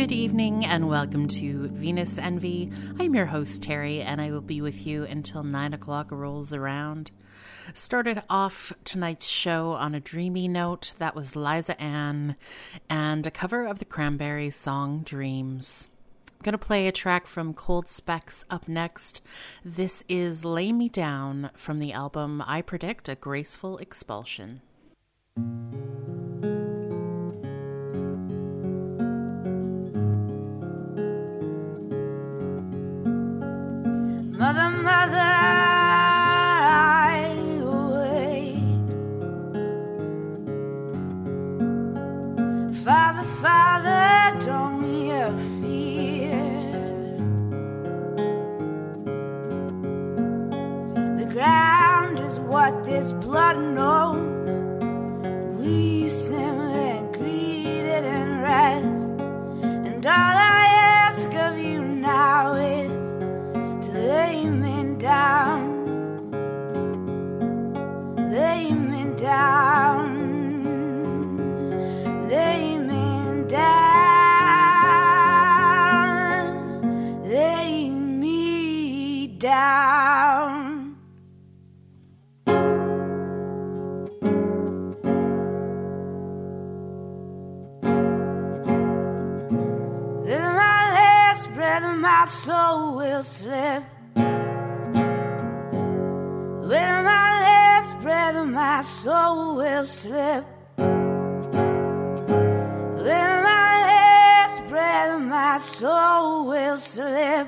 Good evening and welcome to Venus Envy. I'm your host, Terry, and I will be with you until 9 o'clock rolls around. Started off tonight's show on a dreamy note. That was Liza Ann and a cover of the Cranberries' song Dreams. I'm going to play a track from Cold Specs up next. This is Lay Me Down from the album I Predict a Graceful Expulsion. Mother, mother, I wait. Father, father, don't you fear. The ground is what this blood knows. We simply greet it and rest. And all I ask of you now is lay me down, lay me down, lay me down, lay me down. With my last breath, my soul will slip. With my last breath, my soul will slip. With my last breath, my soul will slip.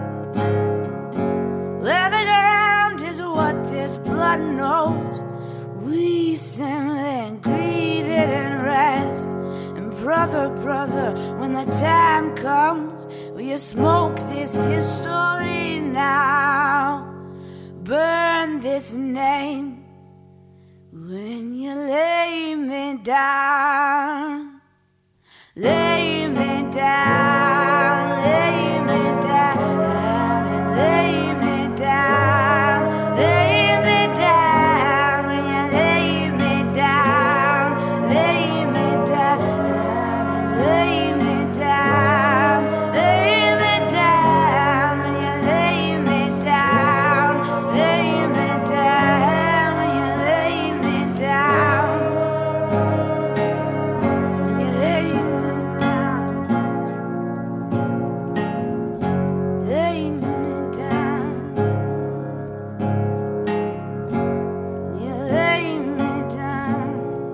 Where the ground is what this blood knows. We simply greet it and rest. And brother, brother, when the time comes, will you smoke this history now? Burn this name when you lay me down, lay me down, lay me down, and lay me down, lay me down when you lay me down, lay me down, and lay me down, lay me down when you lay me down. Lay me down, when you lay me down, when you lay me down, lay me down, when you lay me down.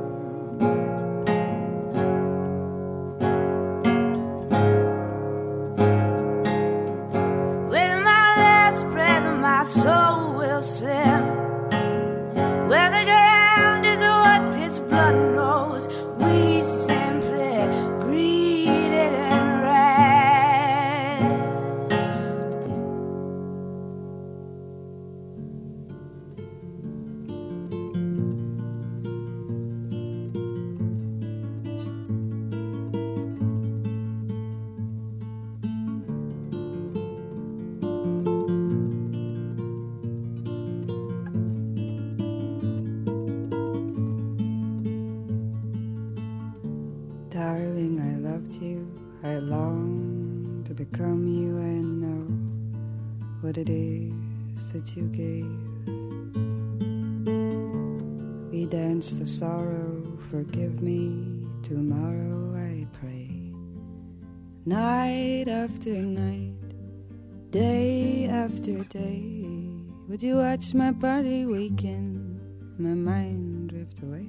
With my last breath, my soul will slip. Where the ground is what this blood knows. We simply greet it and rest. Darling, I loved you, I long to become you and know what it is that you gave. We dance the sorrow, forgive me, tomorrow I pray. Night after night, day after day, would you watch my body weaken, my mind drift away?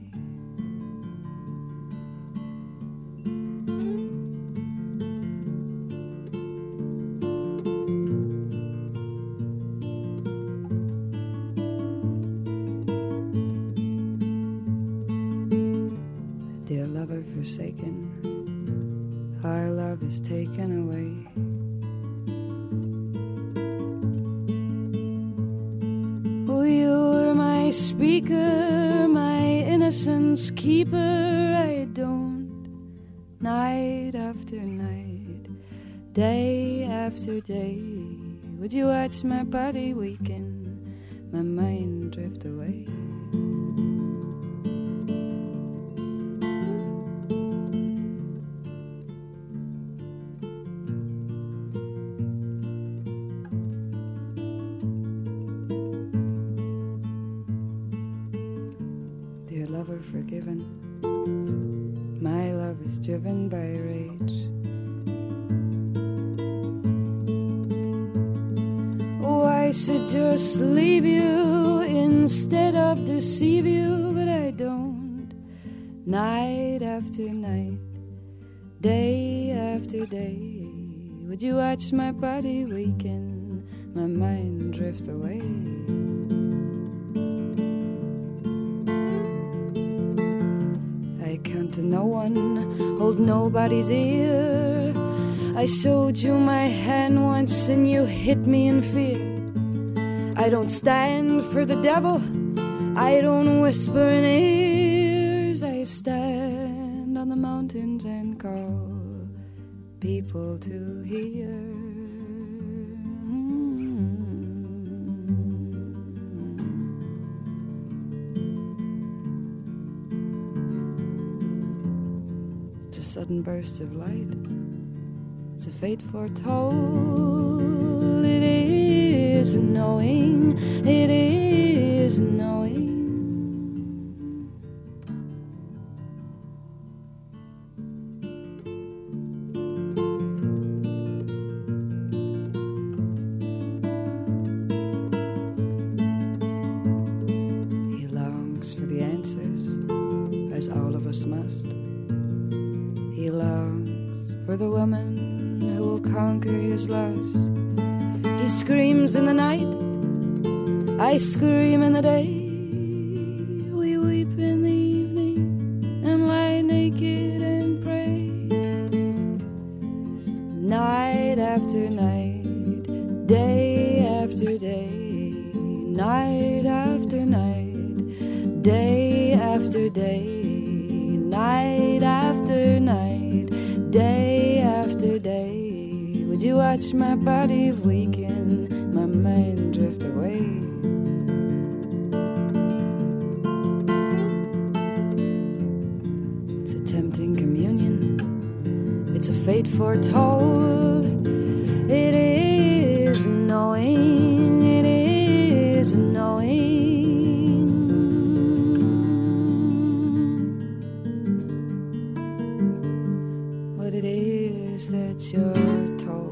Dear lover forsaken, our love is taken away. Oh, you were my speaker, my innocence keeper. I don't, night after night, day after day, would you watch my body weaken, my mind drift away? never forgiven. My love is driven by rage. Oh, I should just leave you instead of deceive you, but I don't. Night after night, day after day, would you watch my body weaken, my mind drift away? I count to no one, hold nobody's ear. I showed you my hand once and you hit me in fear. I don't stand for the devil, I don't whisper in ears. I stand on the mountains and call people to hear. It's a sudden burst of light. It's a fate foretold. It is knowing. It is knowing. He longs for the answers, as all of us must. He longs for the woman who will conquer his lust. He screams in the night, I scream in the day. We weep in the evening and lie naked and pray. Night after night, day after day, night after night, day after day, night after night, day after day. Would you watch my body weaken, my mind drift away? It's a tempting communion, it's a fate foretold. It is knowing, it is knowing. What it is that you're told.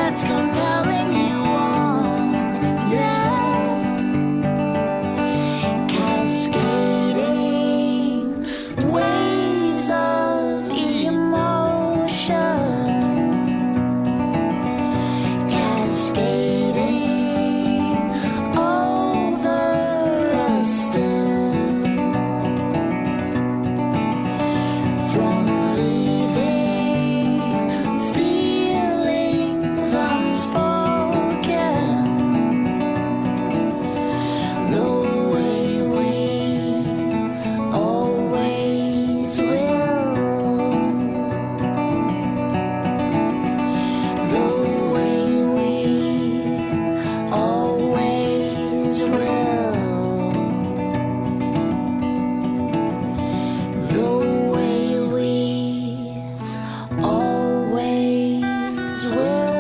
that's compelling you on, yeah. Cascading waves of emotion, cascading over us still, from leaving feelings unspoken, the way we always will, the way we always will, the way we always will.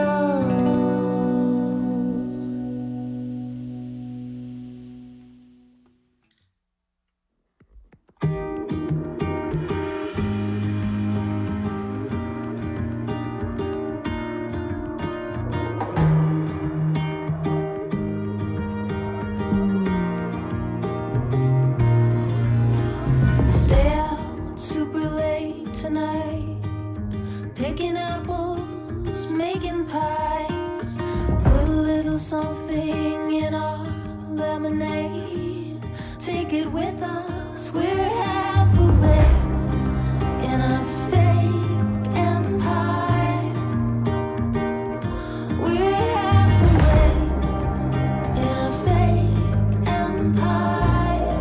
Stay out super late tonight, picking apples, making pies. Put a little something in our lemonade. Take it with us, we're half away in a fake empire. We're half away in a fake empire.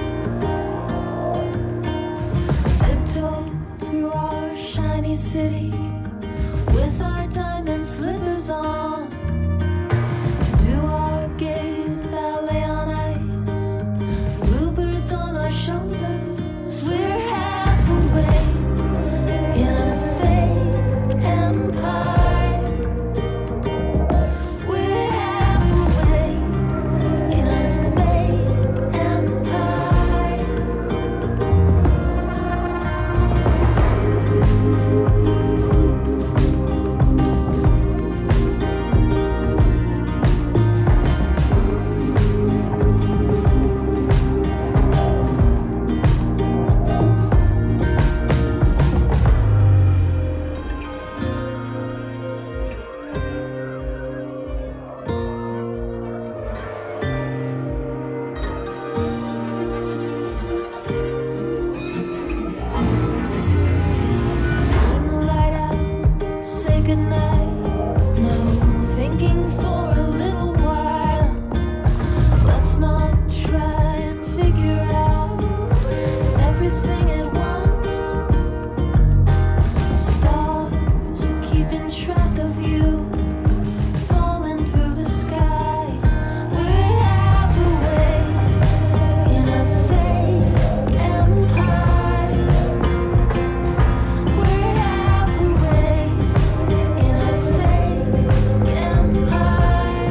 Tiptoe through our shiny city with our diamond slippers on. Do our gay ballet on ice, bluebirds on our shoulders. We're half away in a fake empire. We're half away in a fake empire. Turn the light out, say goodnight. No thinking for a little while. Let's not try and figure out everything at once. Stars are keeping track of you, falling through the sky. We're half away in a fake empire. We're half away in a fake empire.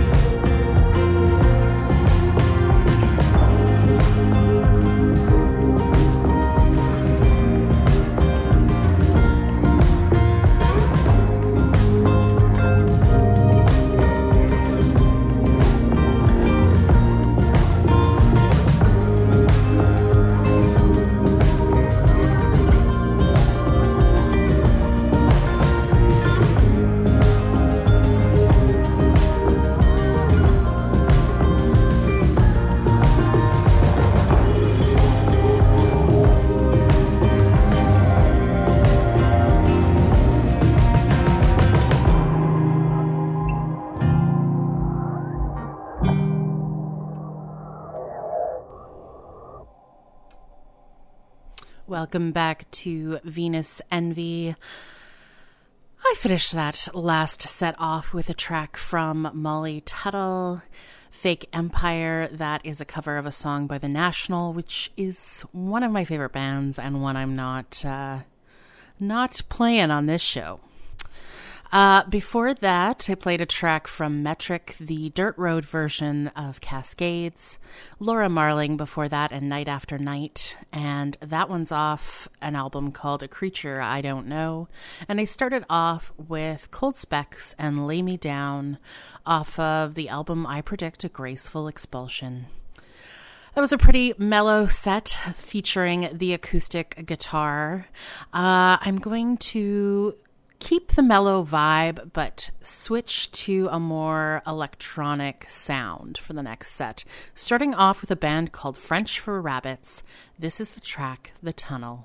Welcome back to Venus Envy. I finished that last set off with a track from Molly Tuttle, Fake Empire. That is a cover of a song by The National, which is one of my favorite bands and one I'm not playing on this show. Before that, I played a track from Metric, the Dirt Road version of Cascades. Laura Marling before that, and Night After Night. And that one's off an album called A Creature I Don't Know. And I started off with Cold Specs and Lay Me Down off of the album I Predict a Graceful Expulsion. That was a pretty mellow set featuring the acoustic guitar. I'm going to keep the mellow vibe, but switch to a more electronic sound for the next set. Starting off with a band called French for Rabbits. This is the track, The Tunnel.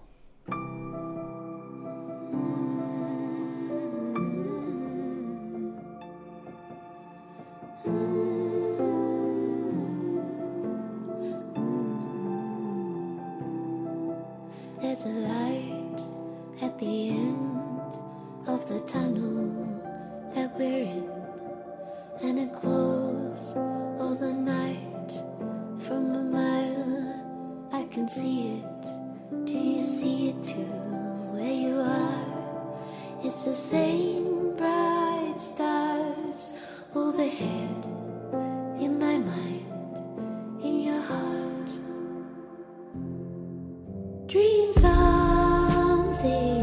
There's a light at the end of the tunnel that we're in, and it glows all the night. From a mile I can see it. Do you see it too? Where you are, it's the same bright stars overhead, in my mind, in your heart. Dream something,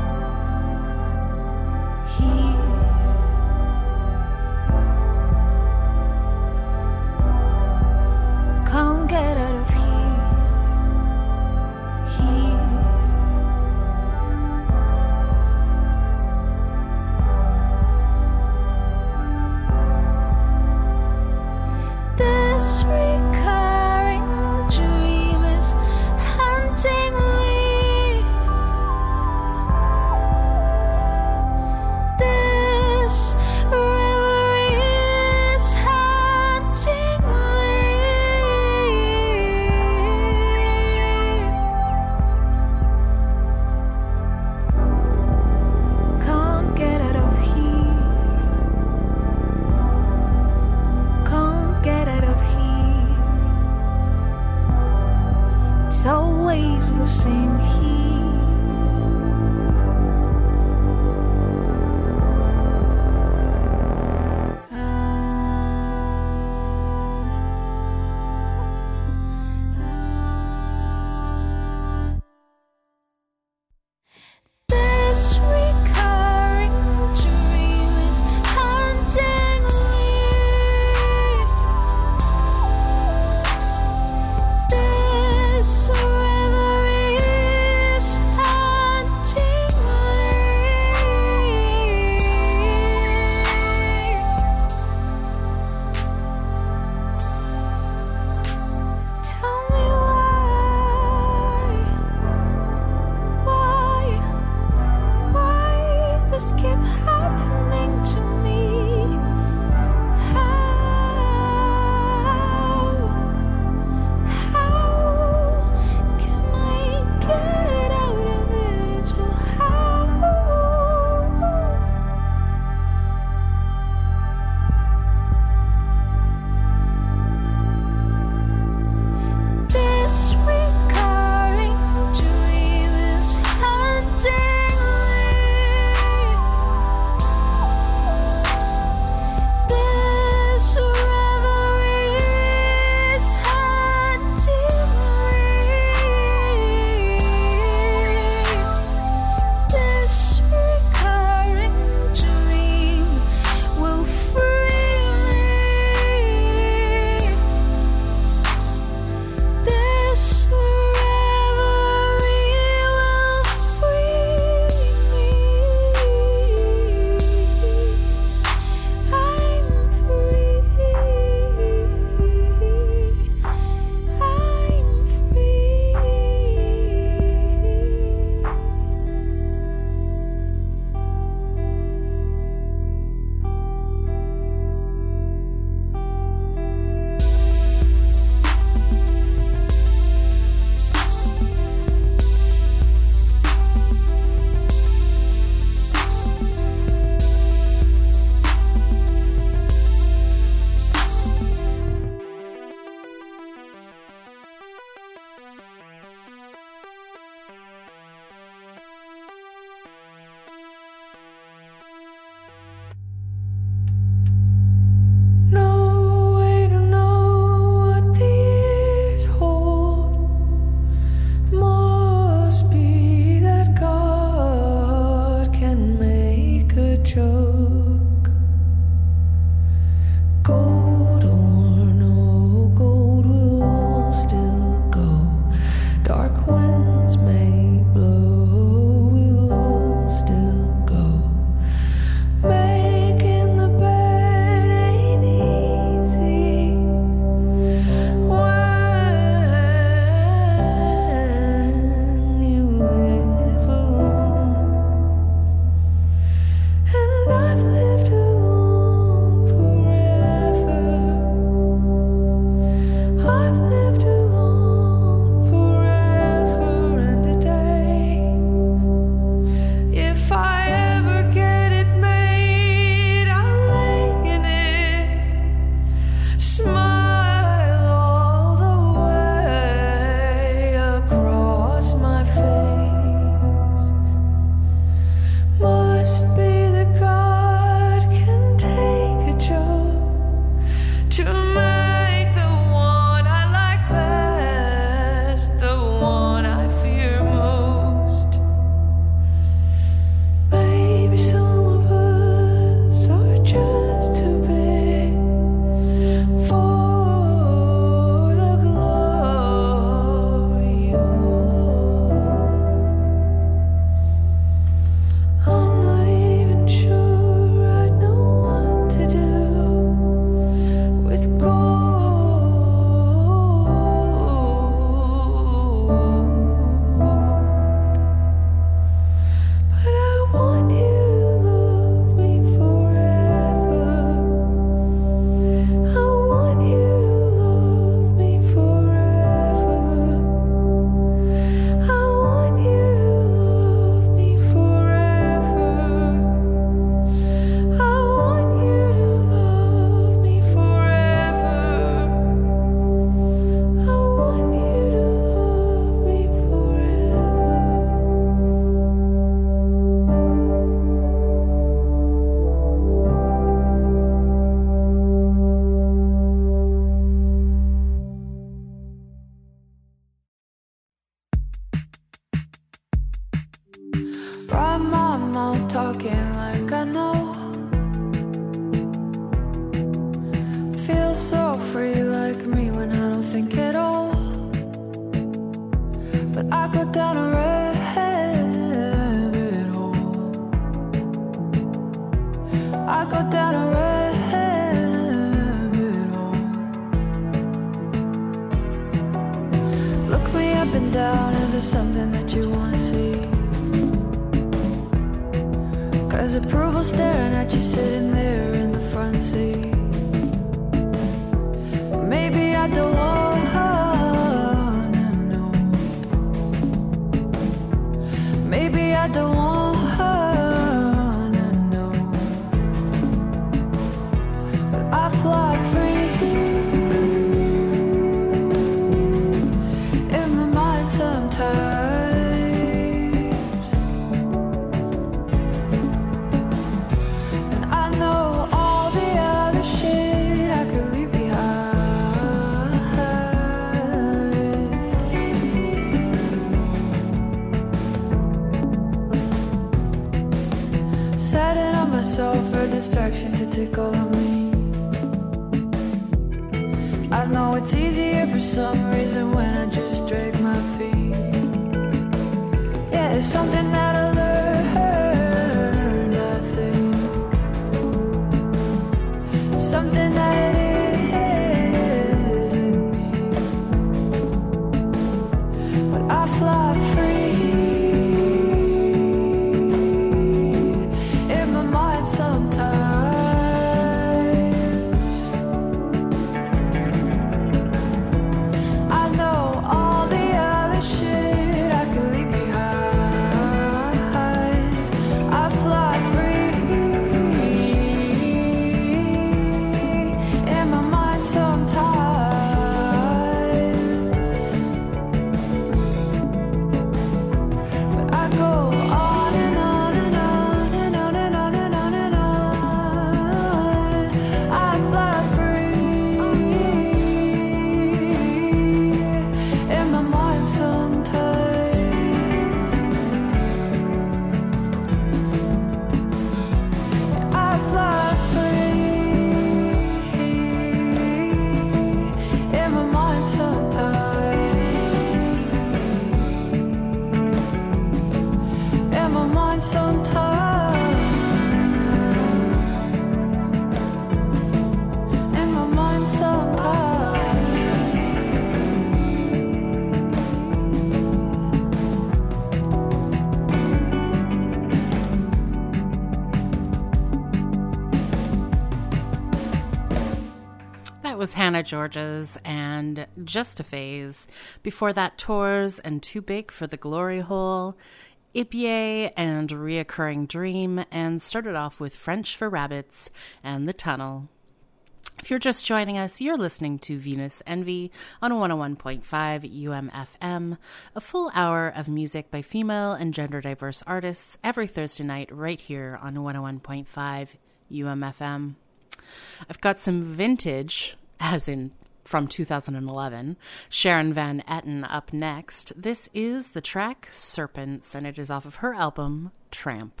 was Hannah George's and Just a Phase. Before that, Tours and Too Big for the Glory Hole, Ibye and Reoccurring Dream, and started off with French for Rabbits and The Tunnel. If you're just joining us, you're listening to Venus Envy on 101.5 UMFM, a full hour of music by female and gender diverse artists every Thursday night right here on 101.5 UMFM. I've got some vintage, as in from 2011, Sharon Van Etten up next. This is the track Serpents, and it is off of her album Tramp.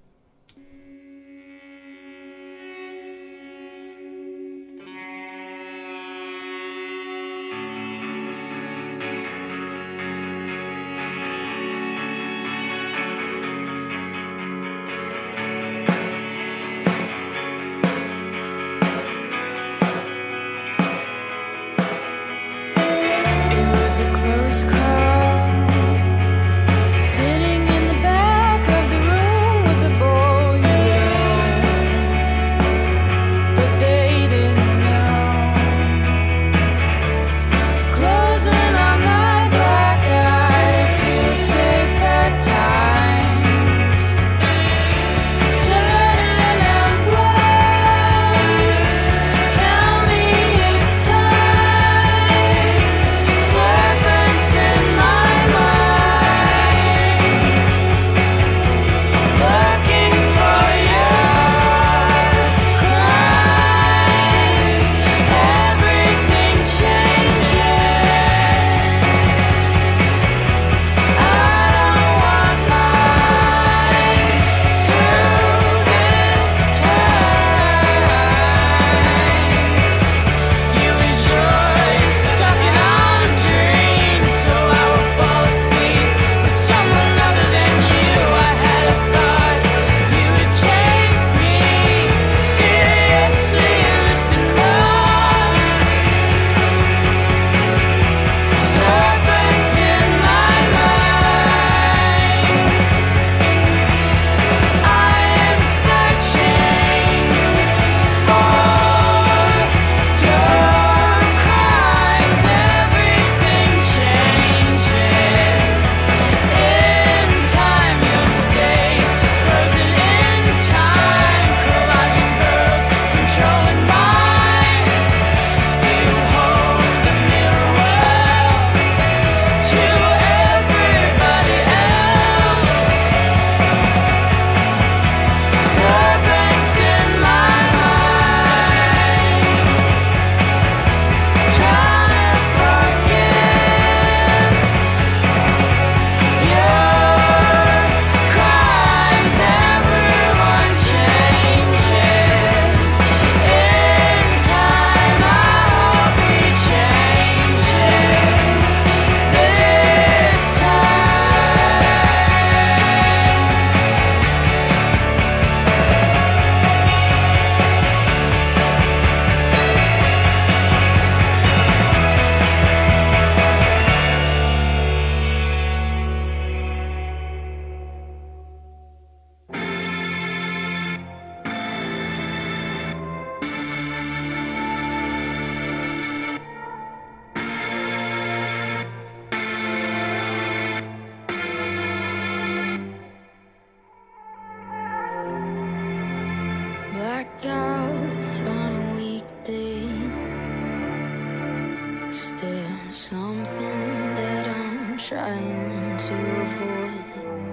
trying to avoid.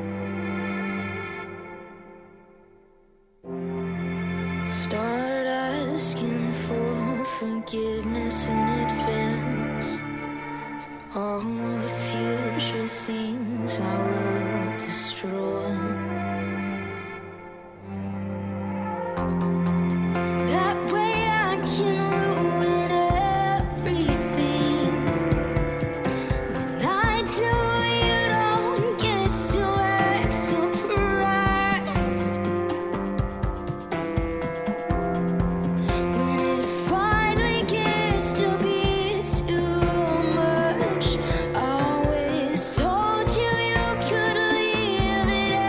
Start asking for forgiveness in advance for all the future things I will destroy. That way I can ruin everything. When I do, you don't get to act surprised. When it finally gets to be too much, I always told you you could leave it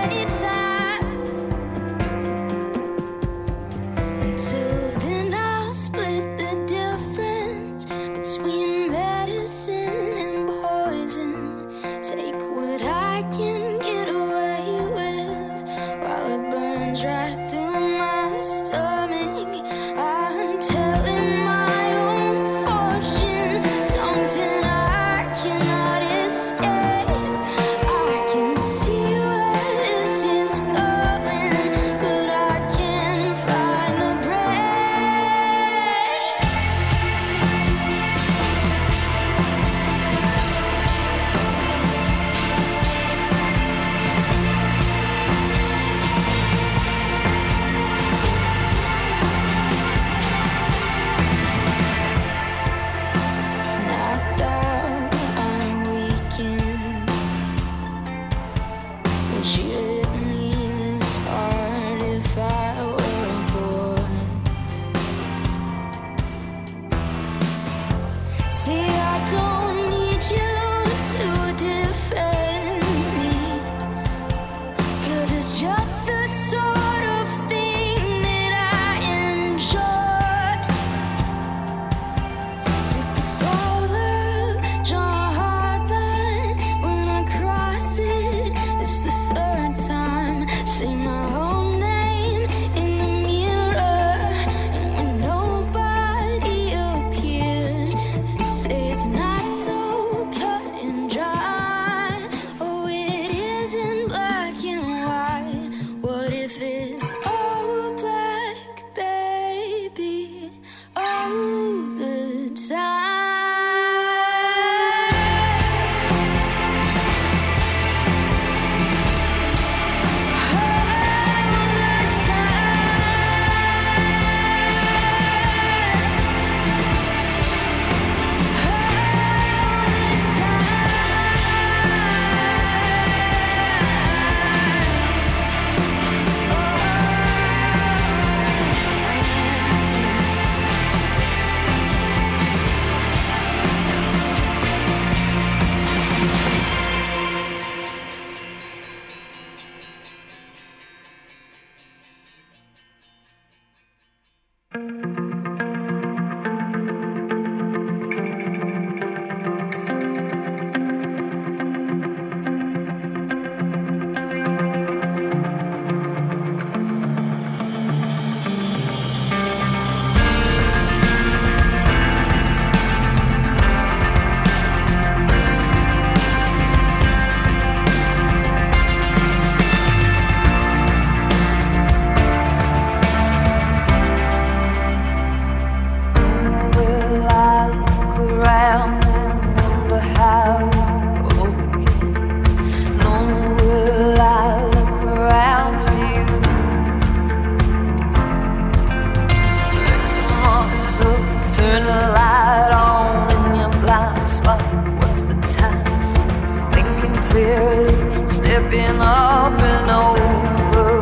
clearly slipping up and over.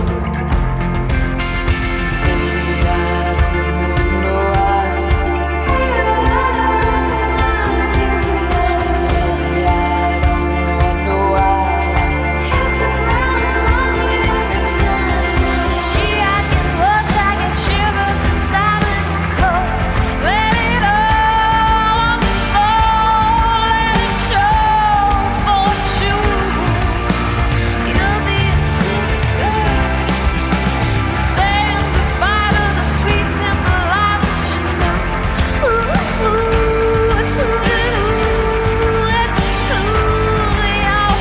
Maybe I don't wonder why. Maybe I don't wonder why. Hit the ground running every time. Gee, I get rush, I get shivers inside of the cold. Let it all unfold, let it show for true. You'll be a sick girl and saying goodbye to the sweet simple life that you knew. Ooh, toodaloo, it's true, you're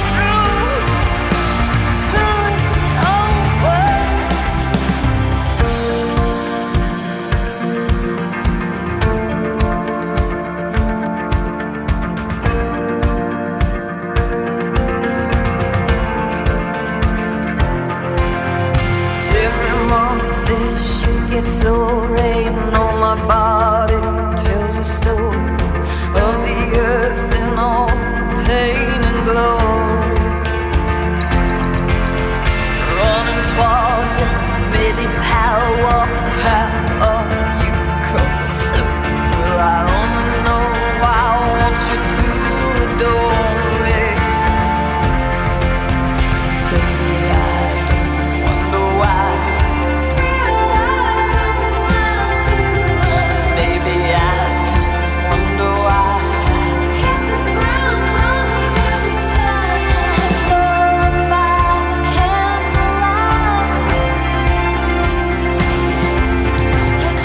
through with the old world. Every month this shit gets so rain on my body tells a story of the earth and all the pain and glory. Running towards it, maybe power walking high up you cut the floor. Well, I don't know why I want you to adore me. Baby, I do wonder why. Baby, I do wonder why. Hit the ground running every time. Going by the candlelight.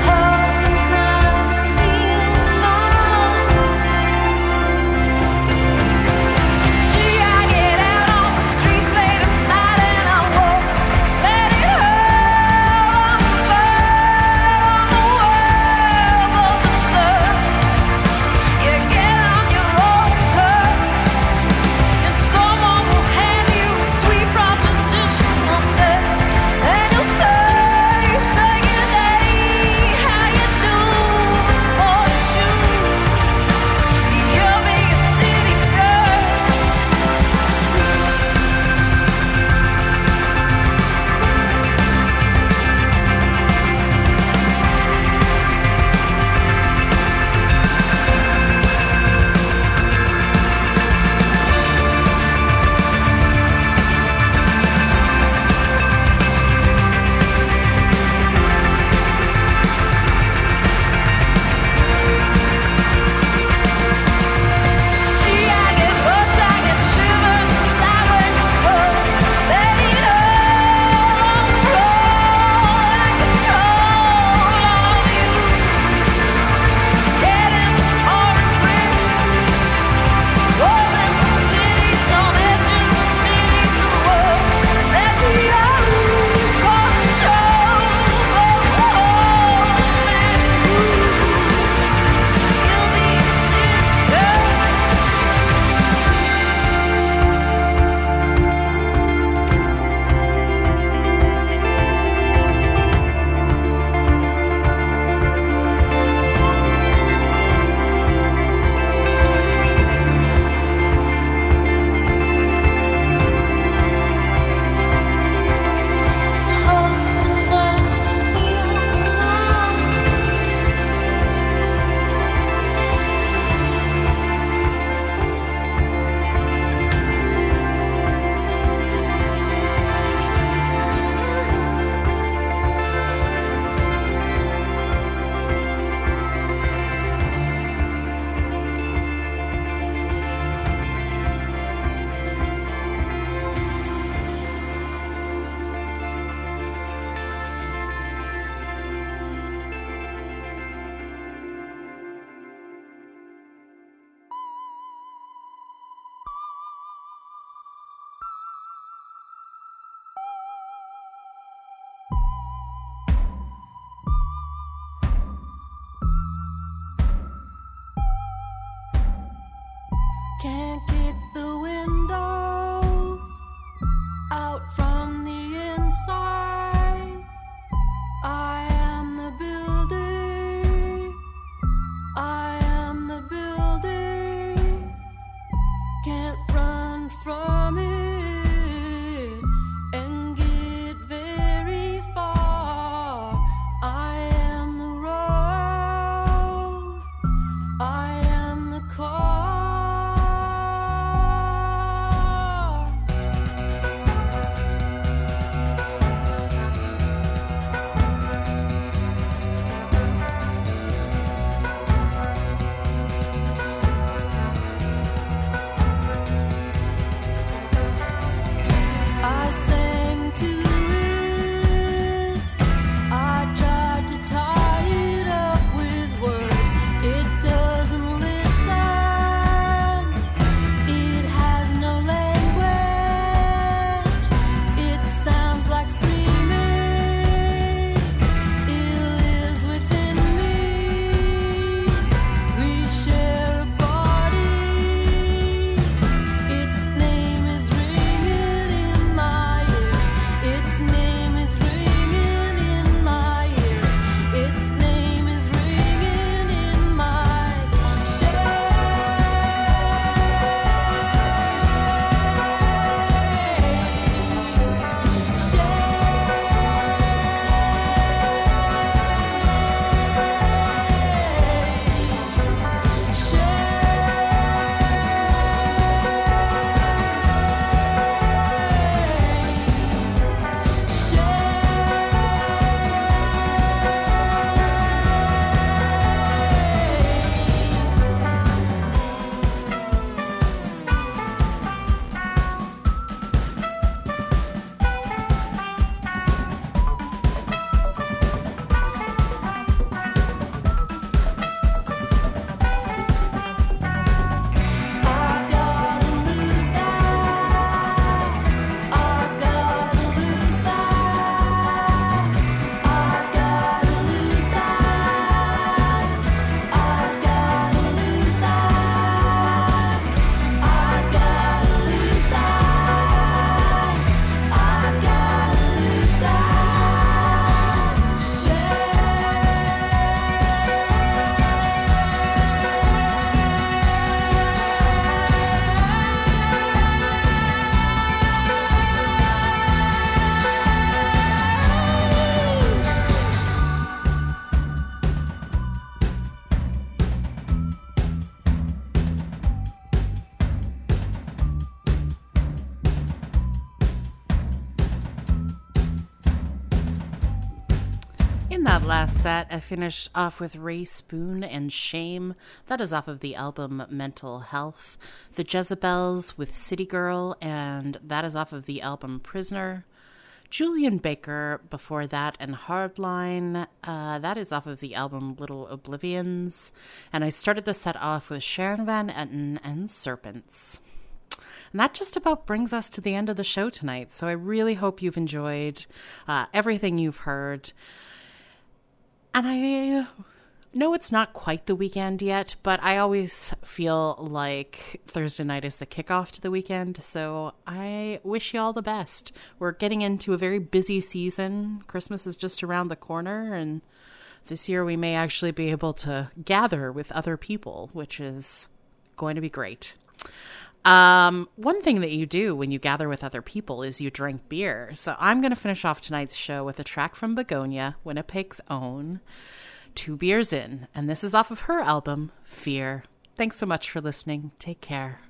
last set, I finished off with Ray Spoon and Shame. That is off of the album Mental Health. The Jezebels with City Girl, and that is off of the album Prisoner. Julian Baker before that, and Hardline, that is off of the album Little Oblivions. And I started the set off with Sharon Van Etten and Serpents. And that just about brings us to the end of the show tonight. So I really hope you've enjoyed everything you've heard. And I know it's not quite the weekend yet, but I always feel like Thursday night is the kickoff to the weekend. So I wish you all the best. We're getting into a very busy season. Christmas is just around the corner, and this year we may actually be able to gather with other people, which is going to be great. One thing that you do when you gather with other people is you drink beer. So I'm going to finish off tonight's show with a track from Begonia, Winnipeg's own, 2 Beers In. And this is off of her album, Fear. Thanks so much for listening. Take care.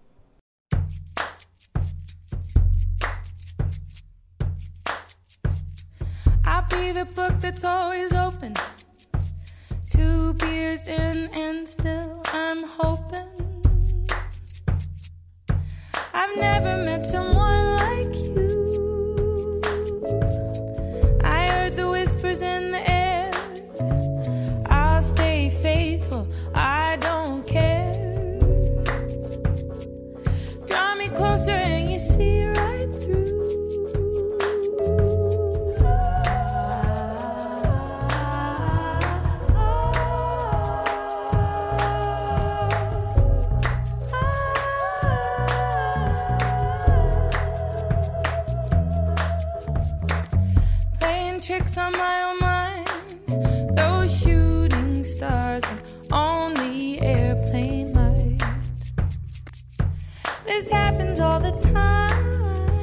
I'll be the book that's always open. 2 beers in and still I'm hoping. I've never met someone like you. I heard the whispers in the air. I'll stay faithful, I don't care. Draw me closer and you see right through. Tricks on my own mind, those shooting stars and only airplane lights. This happens all the time.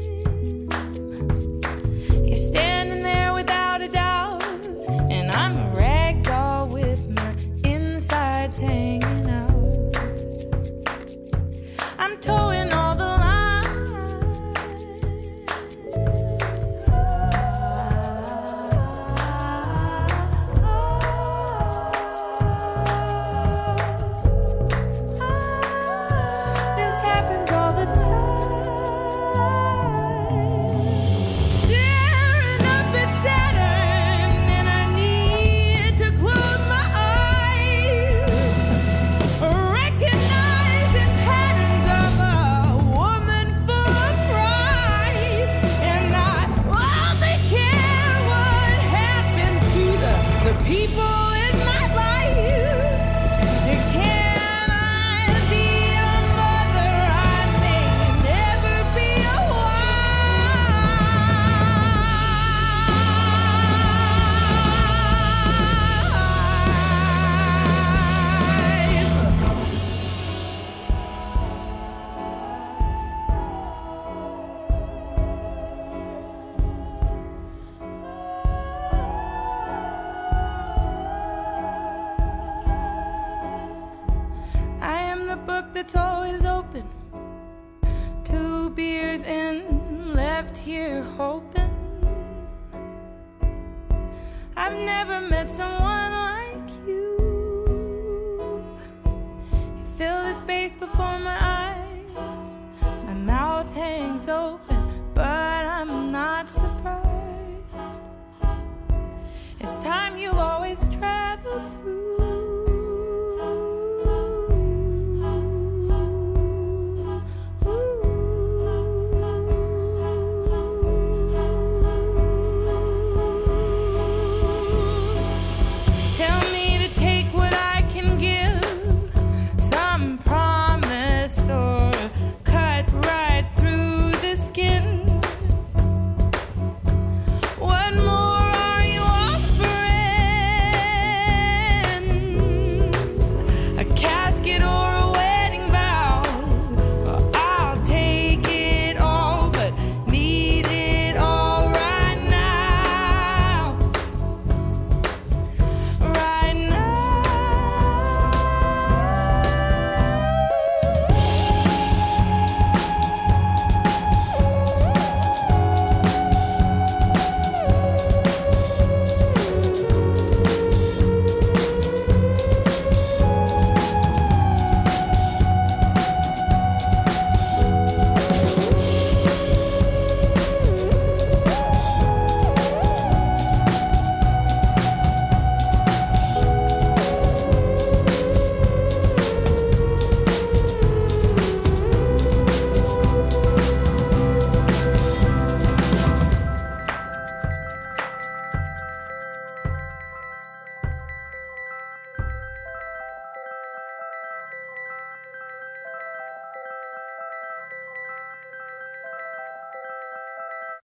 You're standing there without a doubt, and I'm a rag doll with my insides hanging out. I'm towing all the lines. It's always open. 2 beers in, left here hoping. I've never met someone like you. You fill the space before my eyes. My mouth hangs open, but I'm not surprised. It's time you've always traveled through.